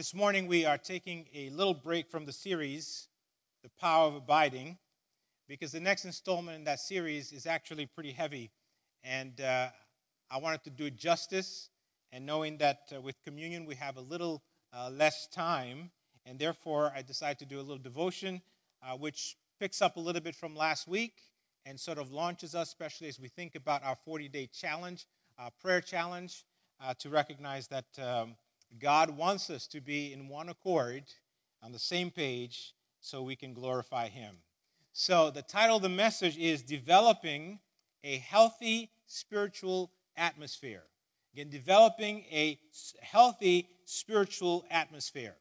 This morning we are taking a little break from the series, The Power of Abiding, because the next installment in that series is actually pretty heavy. And I wanted to do it justice, and knowing that with communion we have a little less time, and therefore I decided to do a little devotion, which picks up a little bit from last week and sort of launches us, especially as we think about our 40-day challenge, prayer challenge, to recognize that God wants us to be in one accord, on the same page, so we can glorify Him. So the title of the message is Developing a Healthy Spiritual Atmosphere. Again, developing a healthy spiritual atmosphere.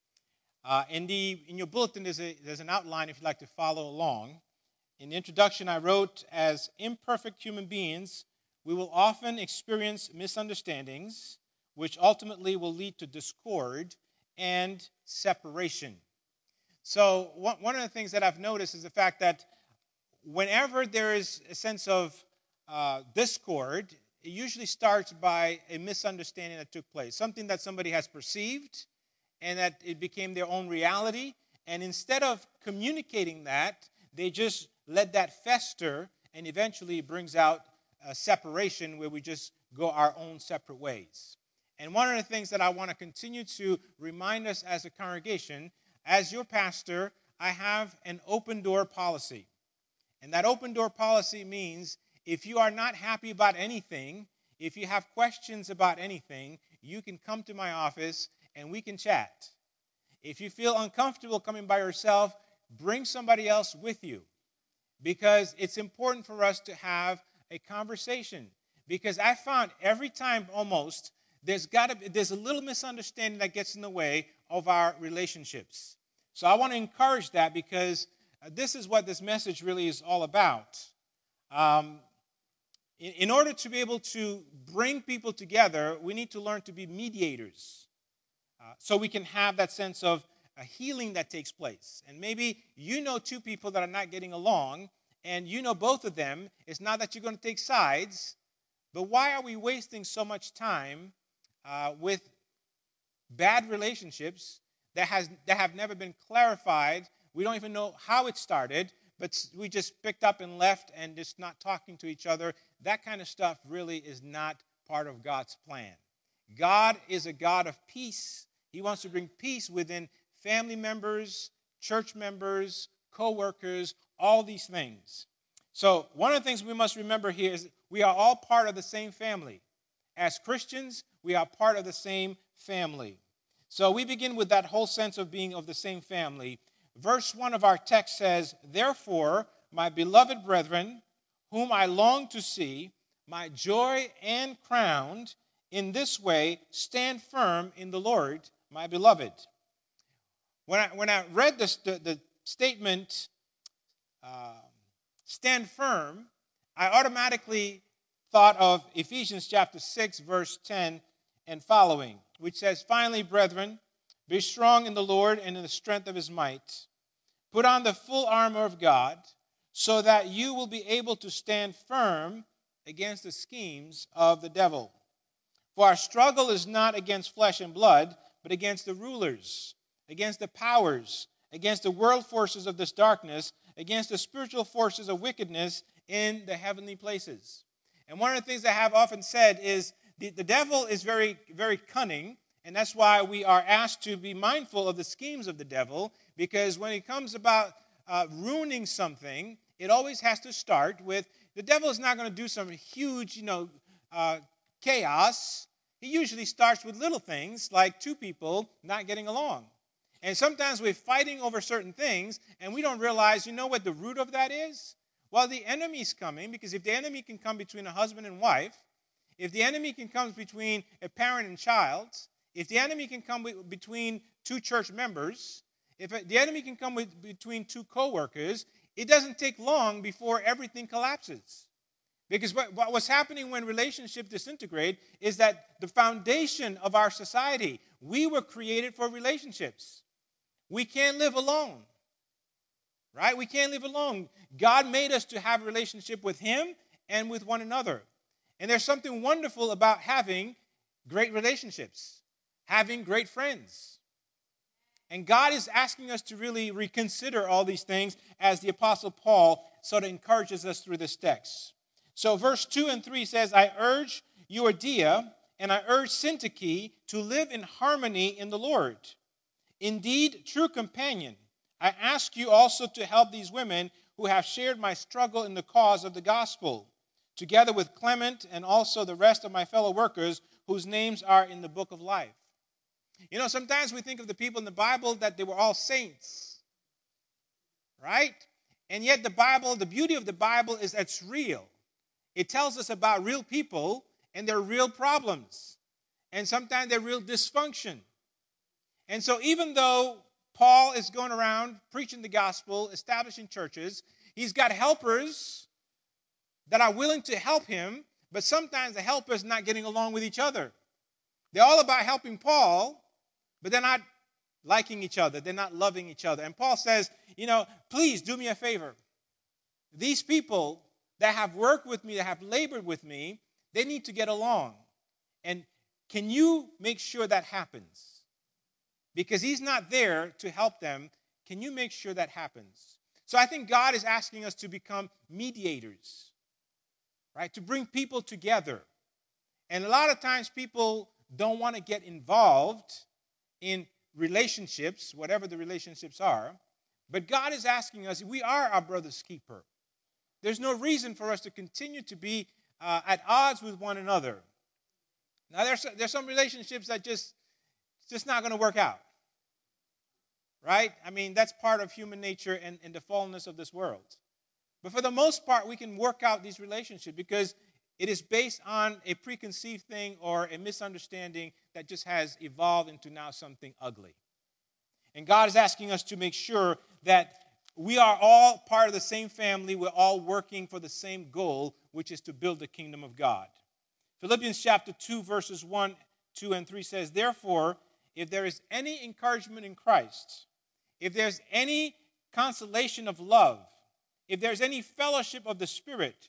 In your bulletin, there's an outline if you'd like to follow along. In the introduction, I wrote, as imperfect human beings, we will often experience misunderstandings, which ultimately will lead to discord and separation. So one of the things that I've noticed is the fact that whenever there is a sense of discord, it usually starts by a misunderstanding that took place, something that somebody has perceived and that it became their own reality. And instead of communicating that, they just let that fester, and eventually it brings out a separation where we just go our own separate ways. And one of the things that I want to continue to remind us as a congregation, as your pastor, I have an open door policy. And that open door policy means if you are not happy about anything, if you have questions about anything, you can come to my office and we can chat. If you feel uncomfortable coming by yourself, bring somebody else with you. Because it's important for us to have a conversation. Because I found every time almost, there's a little misunderstanding that gets in the way of our relationships. So I want to encourage that, because this is what this message really is all about. In order to be able to bring people together, we need to learn to be mediators. So we can have that sense of a healing that takes place. And maybe you know two people that are not getting along, and you know both of them. It's not that you're going to take sides, but why are we wasting so much time with bad relationships that have never been clarified? We don't even know how it started, but we just picked up and left and just not talking to each other. That kind of stuff really is not part of God's plan. God is a God of peace. He wants to bring peace within family members, church members, co-workers, all these things. So one of the things we must remember here is we are all part of the same family. As Christians, we are part of the same family. So we begin with that whole sense of being of the same family. Verse 1 of our text says, "Therefore, my beloved brethren, whom I long to see, my joy and crown, in this way stand firm in the Lord, my beloved." When I read the statement, stand firm, I automatically thought of Ephesians chapter 6, verse 10 and following, which says, "Finally, brethren, be strong in the Lord and in the strength of His might. Put on the full armor of God, so that you will be able to stand firm against the schemes of the devil. For our struggle is not against flesh and blood, but against the rulers, against the powers, against the world forces of this darkness, against the spiritual forces of wickedness in the heavenly places." And one of the things I have often said is the devil is very, very cunning, and that's why we are asked to be mindful of the schemes of the devil, because when it comes about ruining something, it always has to start with, the devil is not going to do some huge, chaos. He usually starts with little things, like two people not getting along. And sometimes we're fighting over certain things, and we don't realize, what the root of that is? Well, the enemy's coming, because if the enemy can come between a husband and wife, if the enemy can come between a parent and child, if the enemy can come between two church members, if the enemy can come between two co-workers, it doesn't take long before everything collapses. Because what's happening when relationships disintegrate is that the foundation of our society, we were created for relationships. We can't live alone. Right? We can't live alone. God made us to have a relationship with Him and with one another. And there's something wonderful about having great relationships, having great friends. And God is asking us to really reconsider all these things as the Apostle Paul sort of encourages us through this text. So verse 2 and 3 says, I urge Euodia and I urge Syntyche to live in harmony in the Lord. Indeed, true companion, I ask you also to help these women who have shared my struggle in the cause of the gospel, together with Clement and also the rest of my fellow workers whose names are in the book of life. You know, sometimes we think of the people in the Bible that they were all saints, right? And yet the Bible, the beauty of the Bible is that it's real. It tells us about real people and their real problems. And sometimes their real dysfunction. And so even though Paul is going around preaching the gospel, establishing churches, he's got helpers that are willing to help him, but sometimes the helpers not getting along with each other. They're all about helping Paul, but they're not liking each other. They're not loving each other. And Paul says, you know, please do me a favor. These people that have worked with me, that have labored with me, they need to get along. And can you make sure that happens? Because he's not there to help them. Can you make sure that happens? So I think God is asking us to become mediators, right? To bring people together. And a lot of times people don't want to get involved in relationships, whatever the relationships are. But God is asking us, we are our brother's keeper. There's no reason for us to continue to be at odds with one another. Now, there's some relationships that just not going to work out. Right? I mean, that's part of human nature and the fallenness of this world. But for the most part, we can work out these relationships because it is based on a preconceived thing or a misunderstanding that just has evolved into now something ugly. And God is asking us to make sure that we are all part of the same family. We're all working for the same goal, which is to build the kingdom of God. Philippians chapter 2, verses 1, 2, and 3 says, therefore, if there is any encouragement in Christ, if there's any consolation of love, if there's any fellowship of the Spirit,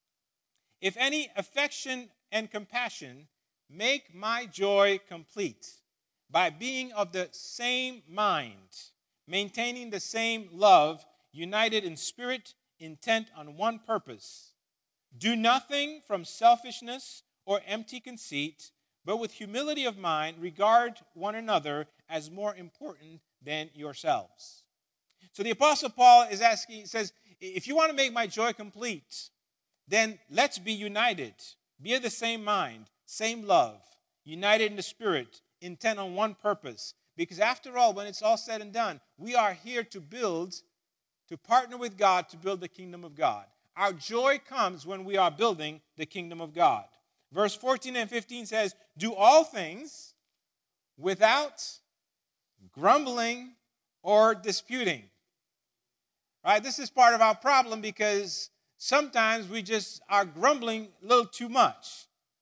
if any affection and compassion, make my joy complete by being of the same mind, maintaining the same love, united in spirit, intent on one purpose. Do nothing from selfishness or empty conceit, but with humility of mind, regard one another as more important than yourselves. So the Apostle Paul is asking, says, if you want to make my joy complete, then let's be united. Be of the same mind, same love, united in the Spirit, intent on one purpose. Because after all, when it's all said and done, we are here to partner with God to build the kingdom of God. Our joy comes when we are building the kingdom of God. Verse 14 and 15 says, do all things without grumbling or disputing. Right? This is part of our problem because sometimes we just are grumbling a little too much.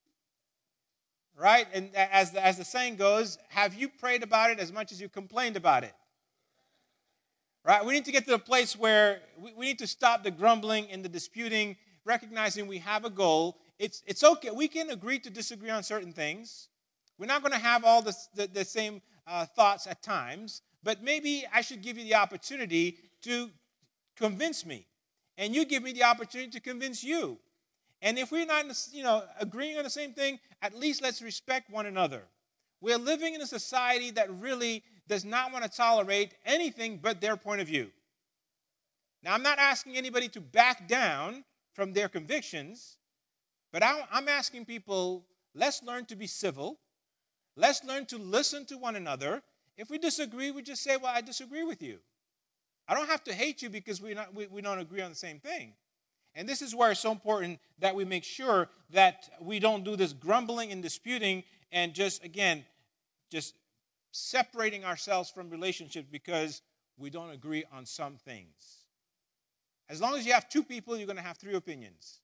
Right? And as the saying goes, have you prayed about it as much as you complained about it? Right? We need to get to a place where we need to stop the grumbling and the disputing, recognizing we have a goal. It's okay. We can agree to disagree on certain things. We're not going to have all the same thoughts at times, but maybe I should give you the opportunity to convince me, and you give me the opportunity to convince you. And if we're not, agreeing on the same thing, at least let's respect one another. We're living in a society that really does not want to tolerate anything but their point of view. Now, I'm not asking anybody to back down from their convictions, but I'm asking people, let's learn to be civil. Let's learn to listen to one another. If we disagree, we just say, well, I disagree with you. I don't have to hate you because we don't agree on the same thing. And this is where it's so important that we make sure that we don't do this grumbling and disputing and just separating ourselves from relationships because we don't agree on some things. As long as you have two people, you're going to have three opinions.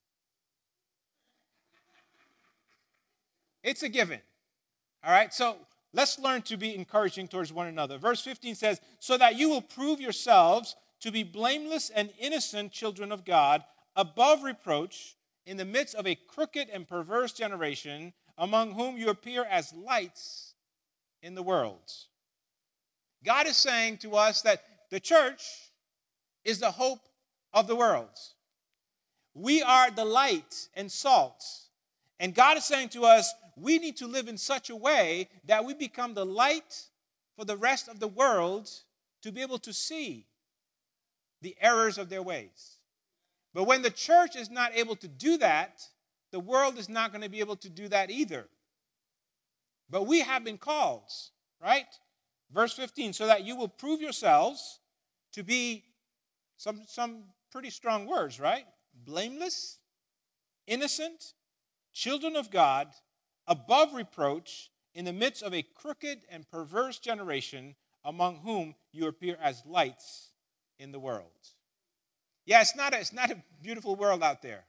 It's a given. All right, so let's learn to be encouraging towards one another. Verse 15 says, so that you will prove yourselves to be blameless and innocent children of God, above reproach, in the midst of a crooked and perverse generation, among whom you appear as lights in the world. God is saying to us that the church is the hope of the world. We are the light and salt. And God is saying to us, we need to live in such a way that we become the light for the rest of the world to be able to see the errors of their ways. But when the church is not able to do that, the world is not going to be able to do that either. But we have been called, right? Verse 15, so that you will prove yourselves to be some pretty strong words, right? Blameless, innocent, children of God, above reproach, in the midst of a crooked and perverse generation, among whom you appear as lights in the world. Yeah, it's not a beautiful world out there.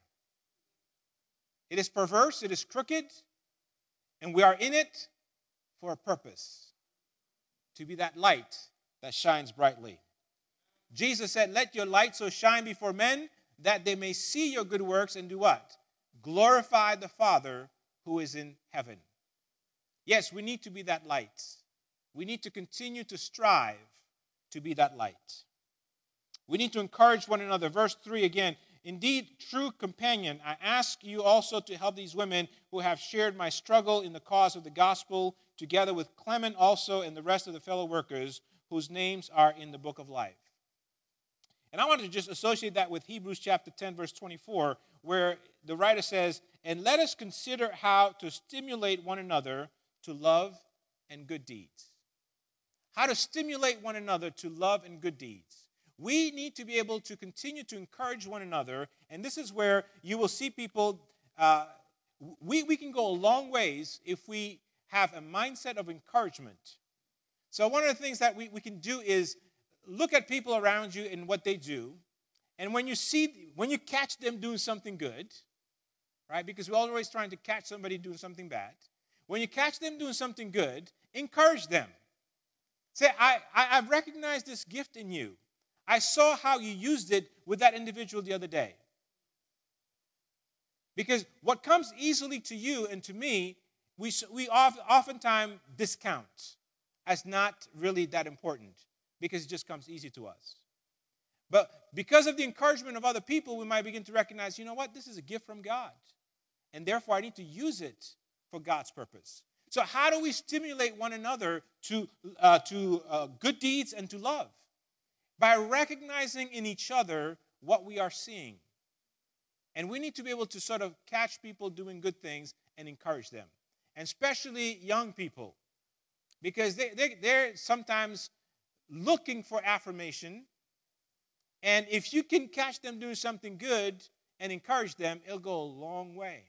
It is perverse, it is crooked, and we are in it for a purpose, to be that light that shines brightly. Jesus said, let your light so shine before men that they may see your good works and do what? Glorify the Father who is in heaven. Yes, we need to be that light. We need to continue to strive to be that light. We need to encourage one another. Verse 3 again, indeed, true companion, I ask you also to help these women who have shared my struggle in the cause of the gospel, together with Clement also and the rest of the fellow workers whose names are in the book of life. And I want to just associate that with Hebrews chapter 10, verse 24, where the writer says, and let us consider how to stimulate one another to love and good deeds. How to stimulate one another to love and good deeds. We need to be able to continue to encourage one another, and this is where you will see people, we can go a long ways if we have a mindset of encouragement. So one of the things that we can do is look at people around you and what they do, and when you catch them doing something good, right, because we're always trying to catch somebody doing something bad, when you catch them doing something good, encourage them. Say, I recognize this gift in you. I saw how you used it with that individual the other day. Because what comes easily to you and to me, we oftentimes discount as not really that important because it just comes easy to us. But because of the encouragement of other people, we might begin to recognize, you know what, this is a gift from God. And therefore, I need to use it for God's purpose. So how do we stimulate one another to good deeds and to love? By recognizing in each other what we are seeing. And we need to be able to sort of catch people doing good things and encourage them. And especially young people. Because they're sometimes looking for affirmation. And if you can catch them doing something good and encourage them, it'll go a long way.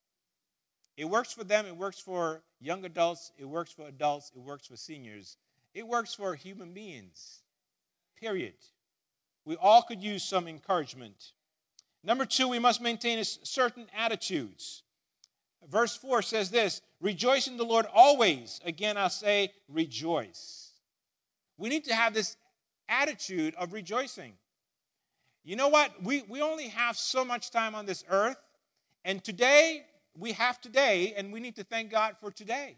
It works for them. It works for young adults. It works for adults. It works for seniors. It works for human beings. Period. We all could use some encouragement. Number 2, we must maintain certain attitudes. Verse 4 says this, rejoice in the Lord always. Again, I'll say rejoice. We need to have this attitude of rejoicing. You know what? We only have so much time on this earth. And today, we have today, and we need to thank God for today.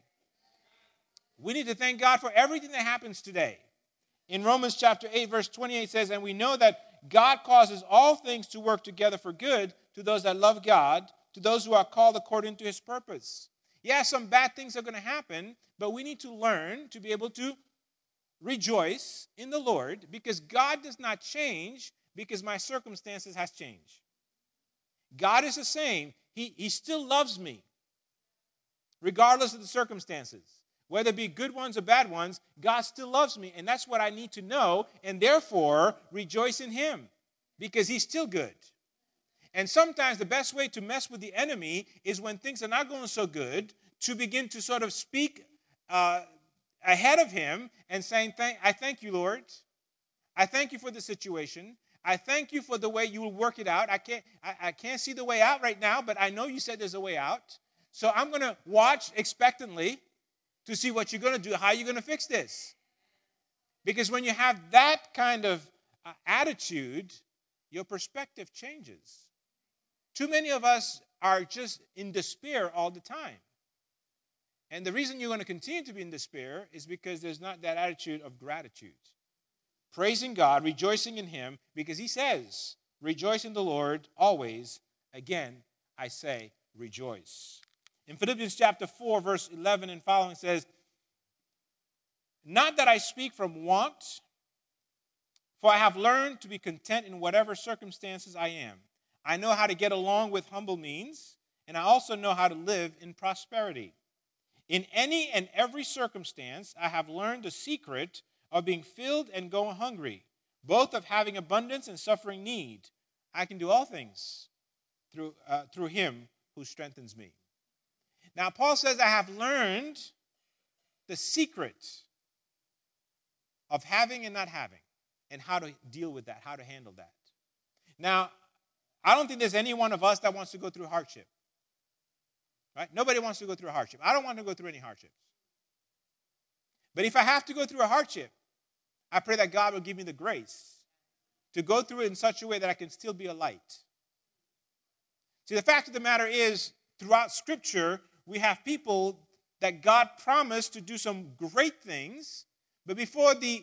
We need to thank God for everything that happens today. In Romans chapter 8, verse 28 says, and we know that God causes all things to work together for good to those that love God, to those who are called according to his purpose. Yeah, some bad things are going to happen, but we need to learn to be able to rejoice in the Lord because God does not change because my circumstances has changed. God is the same. He still loves me regardless of the circumstances. Whether it be good ones or bad ones, God still loves me. And that's what I need to know. And therefore, rejoice in him. Because he's still good. And sometimes the best way to mess with the enemy is when things are not going so good, to begin to sort of speak ahead of him and saying, I thank you, Lord. I thank you for the situation. I thank you for the way you will work it out. I can't see the way out right now, but I know you said there's a way out. So I'm going to watch expectantly to see what you're going to do, how you're going to fix this. Because when you have that kind of attitude, your perspective changes. Too many of us are just in despair all the time. And the reason you're going to continue to be in despair is because there's not that attitude of gratitude. Praising God, rejoicing in him, because he says, rejoice in the Lord always. Again, I say, rejoice. In Philippians chapter 4, verse 11 and following says, not that I speak from want, for I have learned to be content in whatever circumstances I am. I know how to get along with humble means, and I also know how to live in prosperity. In any and every circumstance, I have learned the secret of being filled and going hungry, both of having abundance and suffering need. I can do all things through him who strengthens me. Now, Paul says, I have learned the secret of having and not having, and how to deal with that, how to handle that. Now, I don't think there's any one of us that wants to go through hardship. Right? Nobody wants to go through a hardship. I don't want to go through any hardships. But if I have to go through a hardship, I pray that God will give me the grace to go through it in such a way that I can still be a light. See, the fact of the matter is, throughout Scripture, we have people that God promised to do some great things, but before the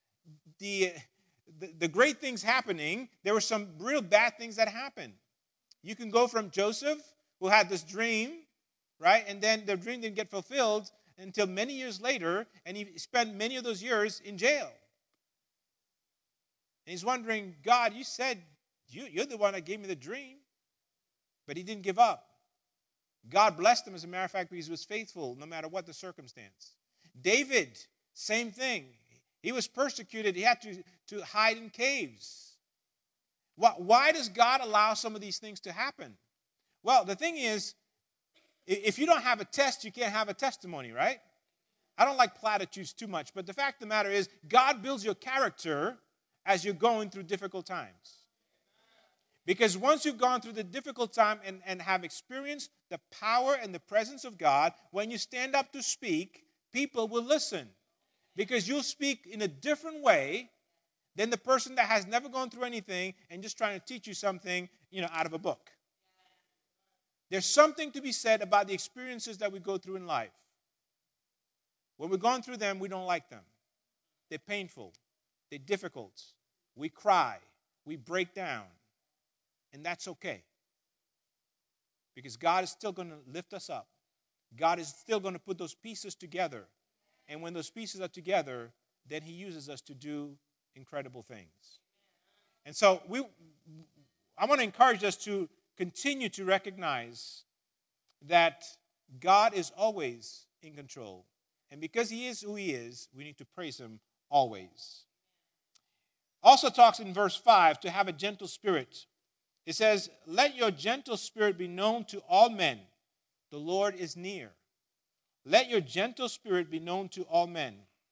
great things happening, there were some real bad things that happened. You can go from Joseph, who had this dream, right? And then the dream didn't get fulfilled until many years later, and he spent many of those years in jail. And he's wondering, God, you said you're the one that gave me the dream. But he didn't give up. God blessed him, as a matter of fact, because he was faithful no matter what the circumstance. David, same thing. He was persecuted. He had to hide in caves. Why does God allow some of these things to happen? Well, the thing is, if you don't have a test, you can't have a testimony, right? I don't like platitudes too much, but the fact of the matter is, God builds your character as you're going through difficult times. Because once you've gone through the difficult time and have experienced the power and the presence of God, when you stand up to speak, people will listen. Because you'll speak in a different way than the person that has never gone through anything and just trying to teach you something, out of a book. There's something to be said about the experiences that we go through in life. When we're going through them, we don't like them. They're painful. They're difficult. We cry. We break down. And that's okay. Because God is still going to lift us up. God is still going to put those pieces together. And when those pieces are together, then he uses us to do incredible things. And so I want to encourage us to continue to recognize that God is always in control. And because he is who he is, we need to praise him always. Also talks in verse 5 to have a gentle spirit. It says, let your gentle spirit be known to all men. The Lord is near. Let your gentle spirit be known to all men.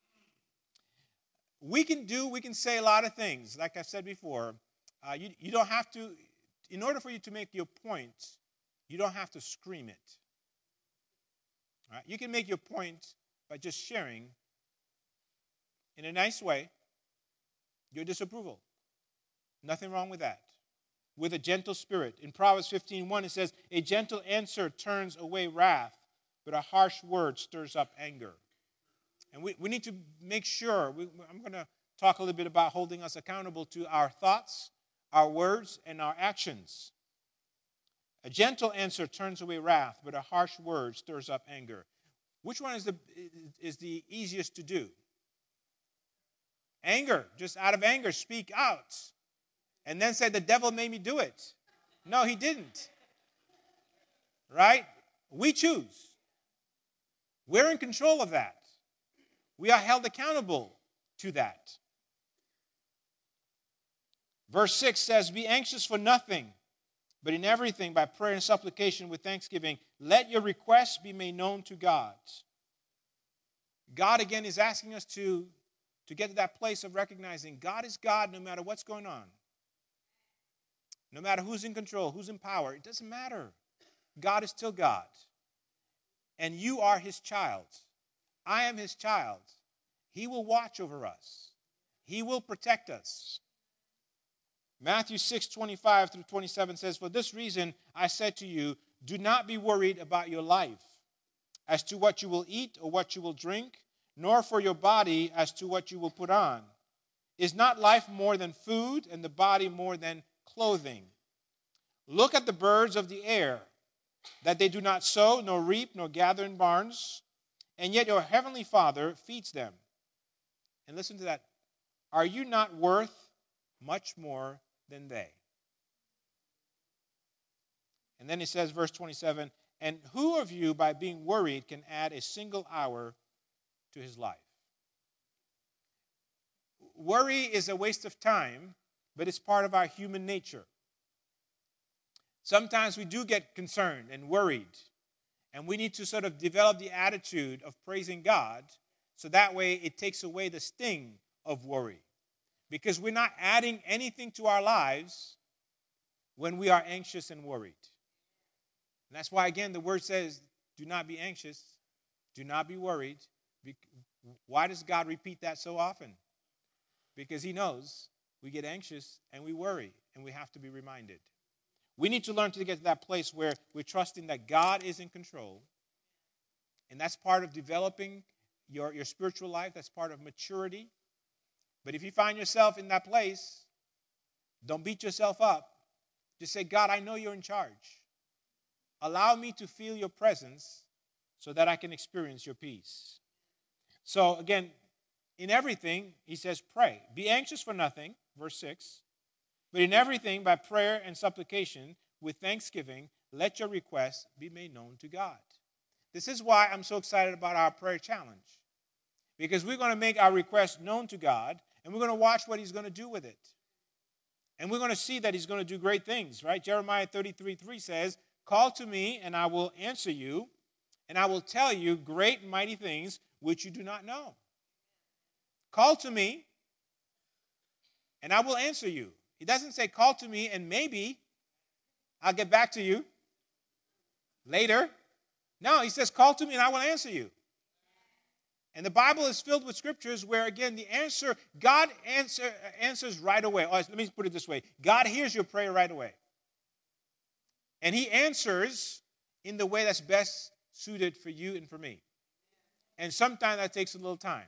We can say a lot of things. Like I said before, you don't have to, in order for you to make your point, you don't have to scream it. All right? You can make your point by just sharing, in a nice way, your disapproval. Nothing wrong with that. With a gentle spirit. In Proverbs 15:1, it says, a gentle answer turns away wrath, but a harsh word stirs up anger. And we need to make sure, I'm going to talk a little bit about holding us accountable to our thoughts, our words, and our actions. A gentle answer turns away wrath, but a harsh word stirs up anger. Which one is the easiest to do? Anger. Just out of anger, speak out. And then say, the devil made me do it. No, he didn't. Right? We choose. We're in control of that. We are held accountable to that. Verse 6 says, be anxious for nothing, but in everything, by prayer and supplication with thanksgiving, let your requests be made known to God. God, again, is asking us to get to that place of recognizing God is God no matter what's going on. No matter who's in control, who's in power, it doesn't matter. God is still God. And you are his child. I am his child. He will watch over us. He will protect us. Matthew 6:25 through 27 says, for this reason I said to you, do not be worried about your life, as to what you will eat or what you will drink, nor for your body as to what you will put on. Is not life more than food, and the body more than clothing? Look at the birds of the air, that they do not sow, nor reap, nor gather in barns, and yet your heavenly Father feeds them. And listen to that. Are you not worth much more than they? And then he says, verse 27, and who of you, by being worried, can add a single hour to his life? Worry is a waste of time, but it's part of our human nature. Sometimes we do get concerned and worried, and we need to sort of develop the attitude of praising God, so that way it takes away the sting of worry. Because we're not adding anything to our lives when we are anxious and worried. And that's why, again, the word says, do not be anxious, do not be worried. Why does God repeat that so often? Because he knows we get anxious and we worry, and we have to be reminded. We need to learn to get to that place where we're trusting that God is in control. And that's part of developing your spiritual life. That's part of maturity. But if you find yourself in that place, don't beat yourself up. Just say, God, I know you're in charge. Allow me to feel your presence so that I can experience your peace. So again, in everything, he says, pray. Be anxious for nothing, verse 6. But in everything, by prayer and supplication, with thanksgiving, let your requests be made known to God. This is why I'm so excited about our prayer challenge. Because we're going to make our requests known to God, and we're going to watch what he's going to do with it. And we're going to see that he's going to do great things, right? Jeremiah 33:3 says, call to me, and I will answer you, and I will tell you great and mighty things which you do not know. Call to me, and I will answer you. He doesn't say, call to me, and maybe I'll get back to you later. No, he says, call to me, and I will answer you. And the Bible is filled with scriptures where, again, the answer, God answers right away. Or let me put it this way. God hears your prayer right away. And he answers in the way that's best suited for you and for me. And sometimes that takes a little time.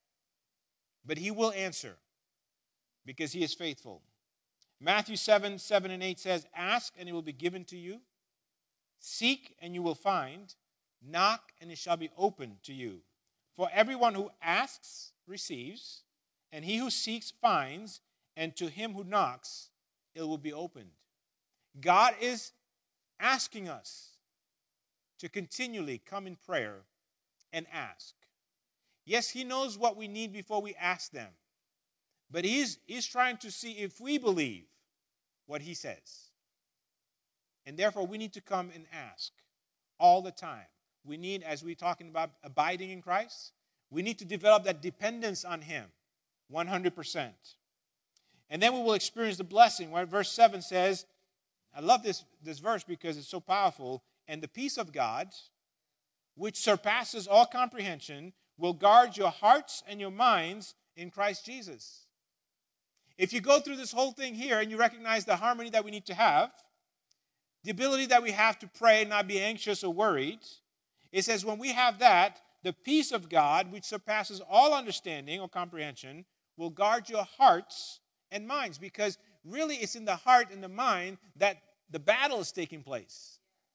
But he will answer because he is faithful. Matthew 7:7-8 says, ask and it will be given to you. Seek and you will find. Knock and it shall be opened to you. For everyone who asks receives, and he who seeks finds, and to him who knocks it will be opened. God is asking us to continually come in prayer and ask. Yes, he knows what we need before we ask them. But he's trying to see if we believe what he says. And therefore, we need to come and ask all the time. We need, as we're talking about abiding in Christ, we need to develop that dependence on him 100%. And then we will experience the blessing, where verse 7 says, I love this verse because it's so powerful, and the peace of God, which surpasses all comprehension, will guard your hearts and your minds in Christ Jesus. If you go through this whole thing here and you recognize the harmony that we need to have, the ability that we have to pray and not be anxious or worried, it says when we have that, the peace of God, which surpasses all understanding or comprehension, will guard your hearts and minds. Because really it's in the heart and the mind that the battle is taking place.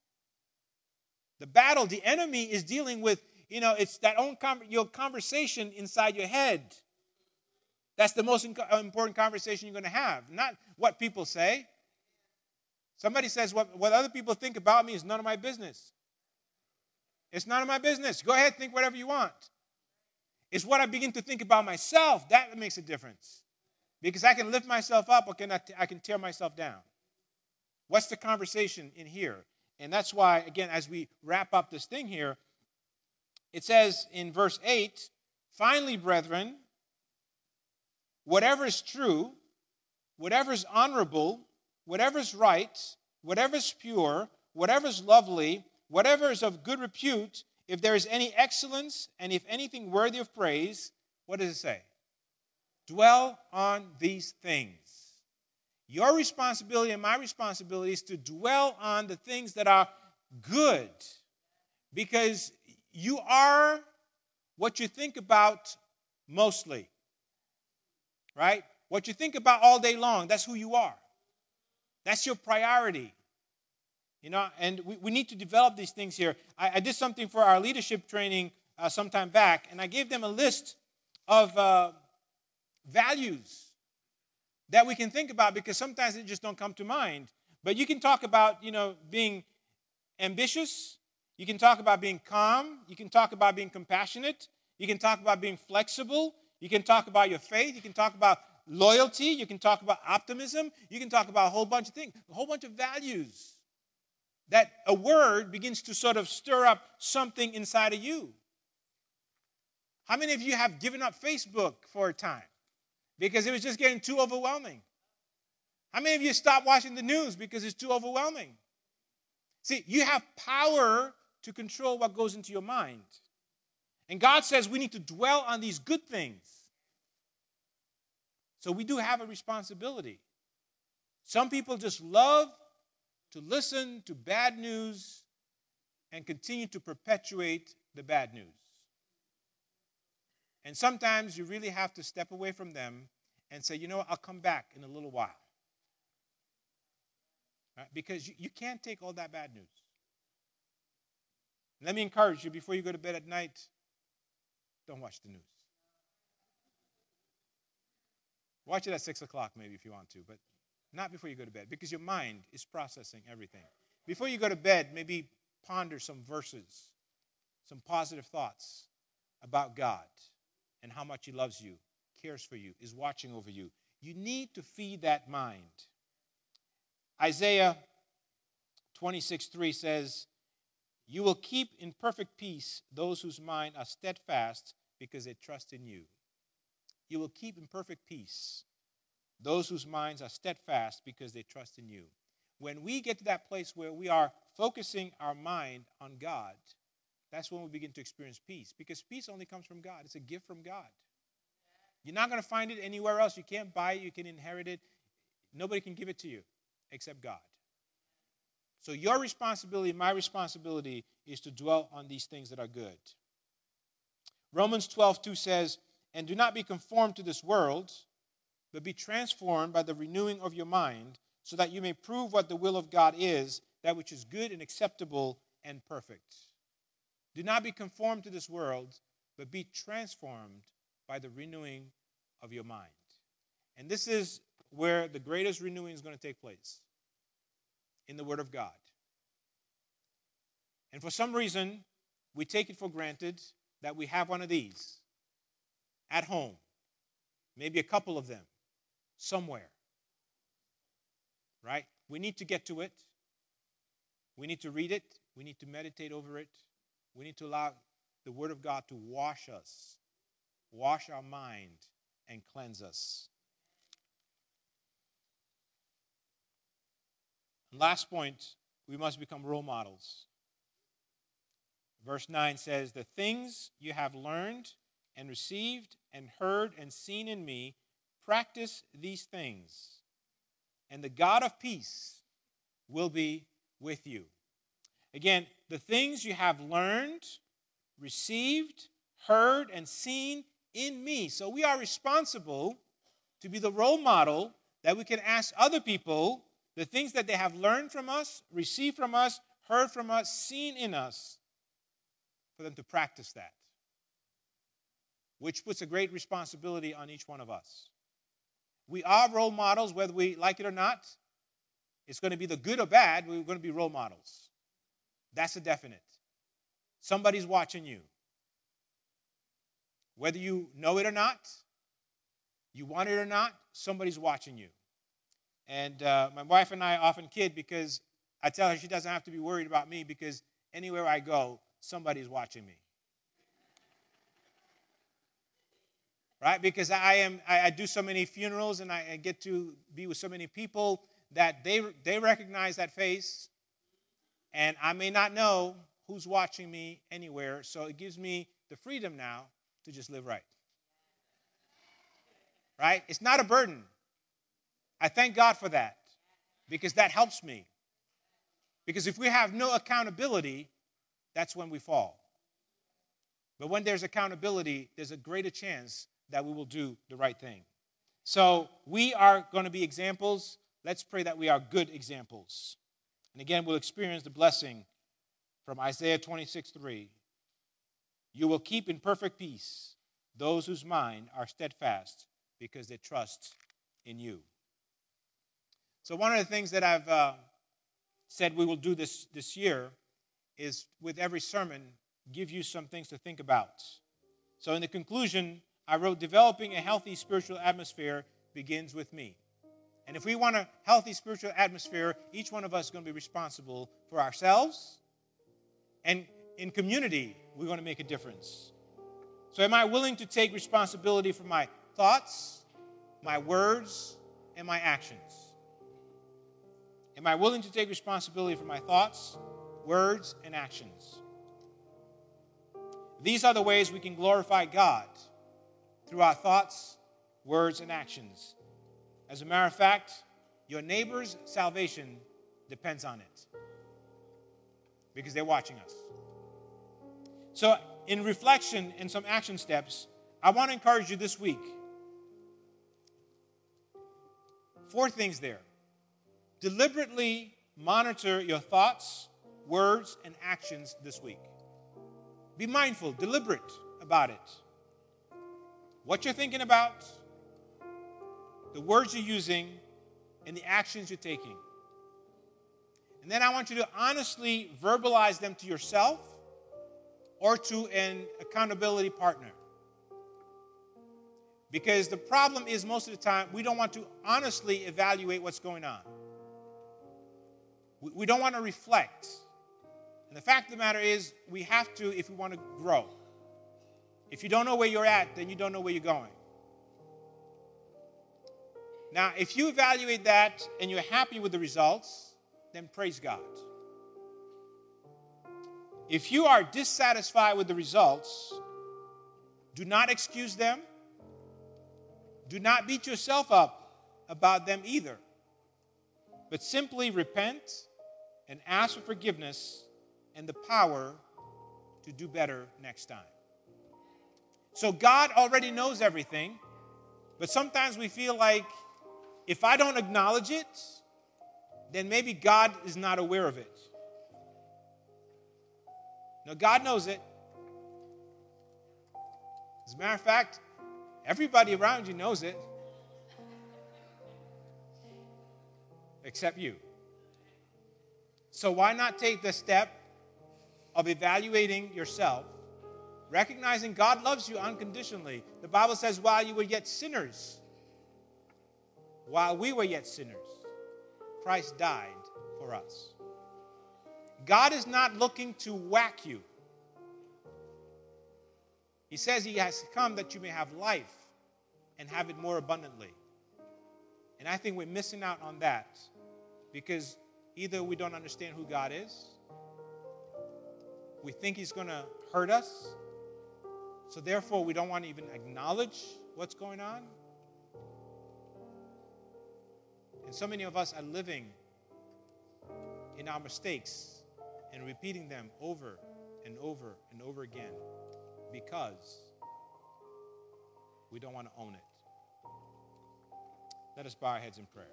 The battle, the enemy is dealing with, it's that your conversation inside your head. That's the most important conversation you're going to have. Not what people say. Somebody says, what other people think about me is none of my business. It's none of my business. Go ahead, think whatever you want. It's what I begin to think about myself that makes a difference. Because I can lift myself up or I can tear myself down. What's the conversation in here? And that's why, again, as we wrap up this thing here, it says in verse 8, finally, brethren, whatever is true, whatever is honorable, whatever is right, whatever is pure, whatever is lovely, whatever is of good repute, if there is any excellence and if anything worthy of praise, what does it say? Dwell on these things. Your responsibility and my responsibility is to dwell on the things that are good. Because you are what you think about mostly, right? What you think about all day long, that's who you are. That's your priority. And we need to develop these things here. I did something for our leadership training some time back, and I gave them a list of values that we can think about, because sometimes they just don't come to mind. But you can talk about, being ambitious. You can talk about being calm. You can talk about being compassionate. You can talk about being flexible. You can talk about your faith. You can talk about loyalty. You can talk about optimism. You can talk about a whole bunch of things, a whole bunch of values that a word begins to sort of stir up something inside of you. How many of you have given up Facebook for a time because it was just getting too overwhelming? How many of you stopped watching the news because it's too overwhelming? See, you have power to control what goes into your mind. And God says we need to dwell on these good things. So we do have a responsibility. Some people just love to listen to bad news and continue to perpetuate the bad news. And sometimes you really have to step away from them and say, you know what, I'll come back in a little while. Right? Because you can't take all that bad news. Let me encourage you, before you go to bed at night, don't watch the news. Watch it at 6 o'clock maybe if you want to, but not before you go to bed, because your mind is processing everything. Before you go to bed, maybe ponder some verses, some positive thoughts about God and how much He loves you, cares for you, is watching over you. You need to feed that mind. Isaiah 26:3 says, "You will keep in perfect peace those whose mind are steadfast because they trust in you." You will keep in perfect peace those whose minds are steadfast because they trust in you. When we get to that place where we are focusing our mind on God, that's when we begin to experience peace. Because peace only comes from God. It's a gift from God. You're not going to find it anywhere else. You can't buy it. You can inherit it. Nobody can give it to you except God. So your responsibility, my responsibility, is to dwell on these things that are good. Romans 12:2 says, "And do not be conformed to this world, but be transformed by the renewing of your mind, so that you may prove what the will of God is, that which is good and acceptable and perfect." Do not be conformed to this world, but be transformed by the renewing of your mind. And this is where the greatest renewing is going to take place, in the Word of God. And for some reason, we take it for granted that we have one of these at home, maybe a couple of them, somewhere, right? We need to get to it. We need to read it. We need to meditate over it. We need to allow the Word of God to wash us, wash our mind, and cleanse us. And last point, we must become role models. Verse 9 says, "The things you have learned and received and heard and seen in me, practice these things, and the God of peace will be with you." Again, the things you have learned, received, heard, and seen in me. So we are responsible to be the role model that we can ask other people the things that they have learned from us, received from us, heard from us, seen in us, for them to practice that, which puts a great responsibility on each one of us. We are role models, whether we like it or not. It's going to be the good or bad, we're going to be role models. That's a definite. Somebody's watching you. Whether you know it or not, you want it or not, somebody's watching you. And my wife and I often kid because I tell her she doesn't have to be worried about me because anywhere I go, somebody's watching me. Right? Because I do so many funerals and I get to be with so many people that they recognize that face, and I may not know who's watching me anywhere, so it gives me the freedom now to just live right. Right? It's not a burden. I thank God for that because that helps me. Because if we have no accountability, that's when we fall. But when there's accountability, there's a greater chance that we will do the right thing. So we are going to be examples. Let's pray that we are good examples. And again, we'll experience the blessing from Isaiah 26:3. You will keep in perfect peace those whose mind are steadfast because they trust in you. So one of the things that I've said we will do this year is with every sermon, give you some things to think about. So in the conclusion, I wrote, developing a healthy spiritual atmosphere begins with me. And if we want a healthy spiritual atmosphere, each one of us is going to be responsible for ourselves. And in community, we're going to make a difference. So am I willing to take responsibility for my thoughts, my words, and my actions? Am I willing to take responsibility for my thoughts, words, and actions? These are the ways we can glorify God, through our thoughts, words, and actions. As a matter of fact, your neighbor's salvation depends on it because they're watching us. So in reflection and some action steps, I want to encourage you this week. 4 things there. Deliberately monitor your thoughts, words, and actions this week. Be mindful, deliberate about it. What you're thinking about, the words you're using, and the actions you're taking. And then I want you to honestly verbalize them to yourself or to an accountability partner. Because the problem is most of the time we don't want to honestly evaluate what's going on. We don't want to reflect. And the fact of the matter is we have to if we want to grow. If you don't know where you're at, then you don't know where you're going. Now, if you evaluate that and you're happy with the results, then praise God. If you are dissatisfied with the results, do not excuse them. Do not beat yourself up about them either. But simply repent and ask for forgiveness and the power to do better next time. So God already knows everything, but sometimes we feel like if I don't acknowledge it, then maybe God is not aware of it. No, God knows it. As a matter of fact, everybody around you knows it, except you. So why not take the step of evaluating yourself, recognizing God loves you unconditionally. The Bible says while you were yet sinners, while we were yet sinners, Christ died for us. God is not looking to whack you. He says he has come that you may have life and have it more abundantly. And I think we're missing out on that because either we don't understand who God is, we think he's going to hurt us, so therefore we don't want to even acknowledge what's going on. And so many of us are living in our mistakes and repeating them over and over and over again because we don't want to own it. Let us bow our heads in prayer.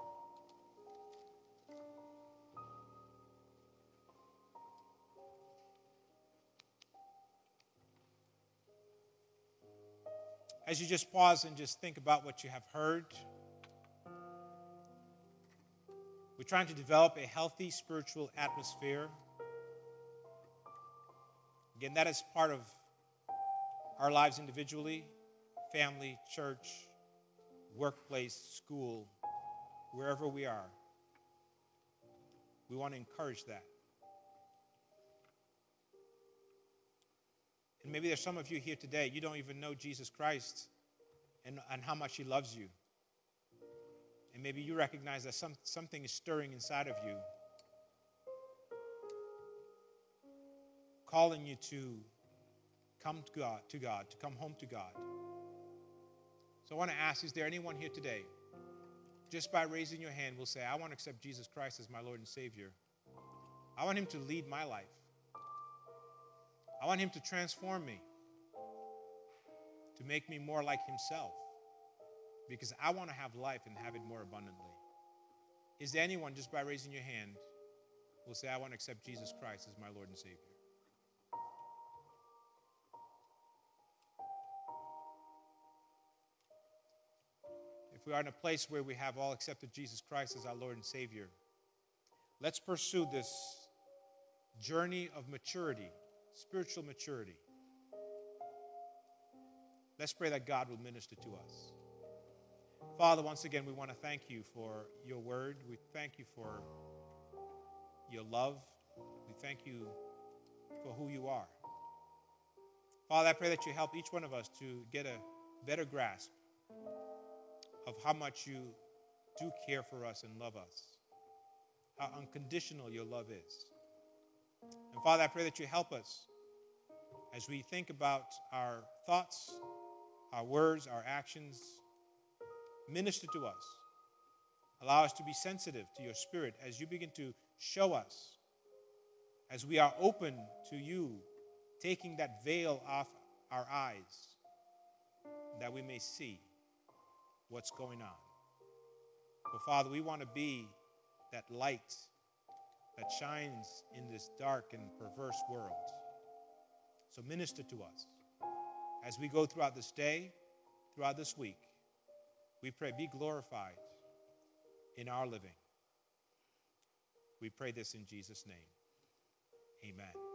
As you just pause and just think about what you have heard, we're trying to develop a healthy spiritual atmosphere. Again, that is part of our lives individually, family, church, workplace, school, wherever we are. We want to encourage that. And maybe there's some of you here today, you don't even know Jesus Christ and how much he loves you. And maybe you recognize that something is stirring inside of you, calling you to come to God, to come home to God. So I want to ask, is there anyone here today, just by raising your hand, will say, I want to accept Jesus Christ as my Lord and Savior. I want him to lead my life. I want him to transform me. to make me more like himself, because I want to have life and have it more abundantly. Is there anyone, just by raising your hand, will say, I want to accept Jesus Christ as my Lord and Savior? If we are in a place where we have all accepted Jesus Christ as our Lord and Savior, let's pursue this journey of maturity, spiritual maturity. Let's pray that God will minister to us. Father, once again, we want to thank you for your word. We thank you for your love. We thank you for who you are. Father, I pray that you help each one of us to get a better grasp of how much you do care for us and love us, how unconditional your love is. And Father, I pray that you help us as we think about our thoughts, our words, our actions. Minister to us. Allow us to be sensitive to your Spirit as you begin to show us, as we are open to you taking that veil off our eyes, that we may see what's going on. But Father, we want to be that light that shines in this dark and perverse world. So minister to us as we go throughout this day, throughout this week. We pray, be glorified in our living. We pray this in Jesus' name. Amen.